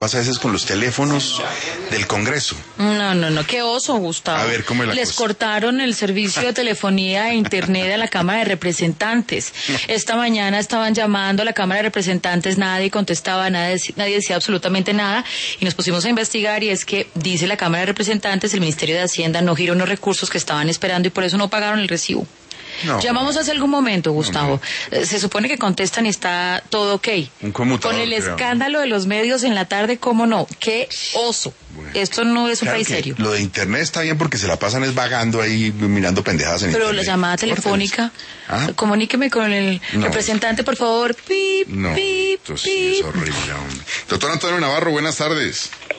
pasa a veces con los teléfonos del Congreso. No, qué oso, Gustavo. A ver, ¿cómo es la Les cosa? cortaron el servicio de telefonía e internet a la Cámara de Representantes. Esta mañana estaban llamando a la Cámara de Representantes, nadie contestaba, nadie decía absolutamente nada, y nos pusimos a investigar, y es que, dice la Cámara de Representantes, el Ministerio de Hacienda no giró unos recursos que estaban esperando y por eso no pagaron el recibo. No. Llamamos hace algún momento, Gustavo. Se supone que contestan y está todo ok. Un conmutador, Con el creo. escándalo de los medios en la tarde, ¿cómo no? ¡Qué oso! Bueno. Esto no es un Claro país que serio. Lo de internet está bien porque se la pasan es vagando ahí mirando pendejadas en Pero internet. la llamada telefónica, comuníqueme con el representante, por favor. Pip, No, pip, esto sí es pip. horrible, hombre. Doctor Antonio Navarro, buenas tardes.